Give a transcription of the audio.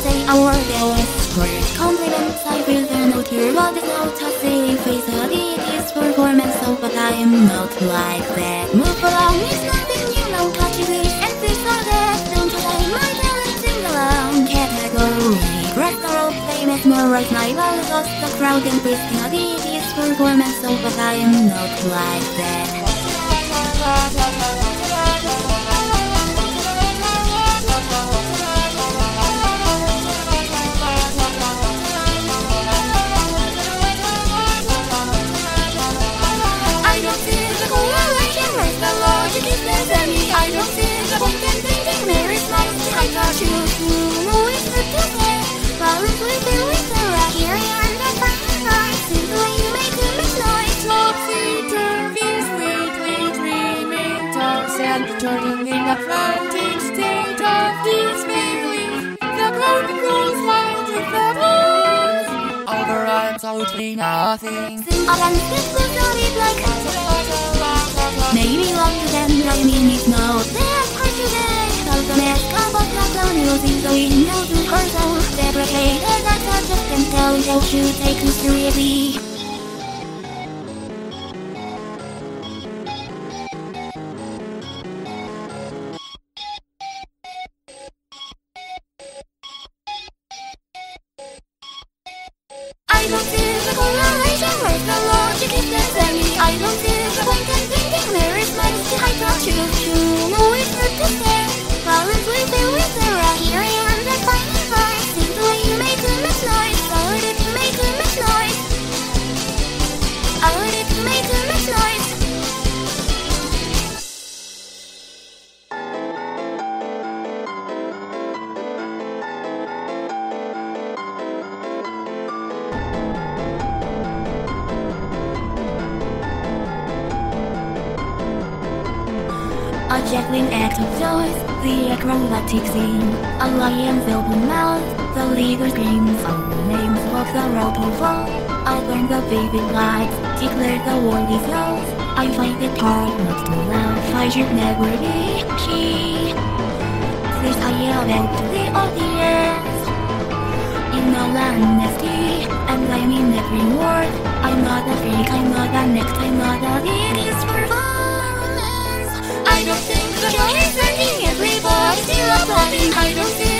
say a word else. For compliments I feel the note here, but it's not a silly face. It is performance, so but I am not like that. Move along, it's nothing you know. Touch this and this or that. Don't try my talent, sing along. Category, crack the rope, they mesmerize my love. Lost the crowd and breathing. It is performance, so but I am not like that. I don't see the point in thinking there is nothing I got you. No, it's good to say. While it's with you, it's a right here and the fire. See the way you make it make noise. Topsy-turvy, sweetly dreaming toss and turning in a frantic state of disbelief. The crowd goes wild with the blues. Over absolutely nothing. Sing again, this will do it like maybe longer than I mean it now. That's hard today. Cause the mask of a clown using the window to her soul. Deprecated, that's I just can tell you should take us seriously. I don't see the correlation, where's the logic is necessary. I don't see the point in thinking there is much I got you. You know it's good to say. While it's with you, it's a right here and the final line. See the way you make a mess noise. I heard it make a mess noise. I heard it make a mess noise. A juggling act of choice, the acrobatic scene. A lion's open mouth, the leader screams. All the names walk the rope to fall. I burn the baby lights, declare the world is yours. I find it hard not to laugh, I should never be she. This I yell out to the audience. In all honesty, and I mean every word. I'm not a freak, I'm not an act, I'm not a idiot performance. I don't think the joy is ending, everybody's still applauding. I don't think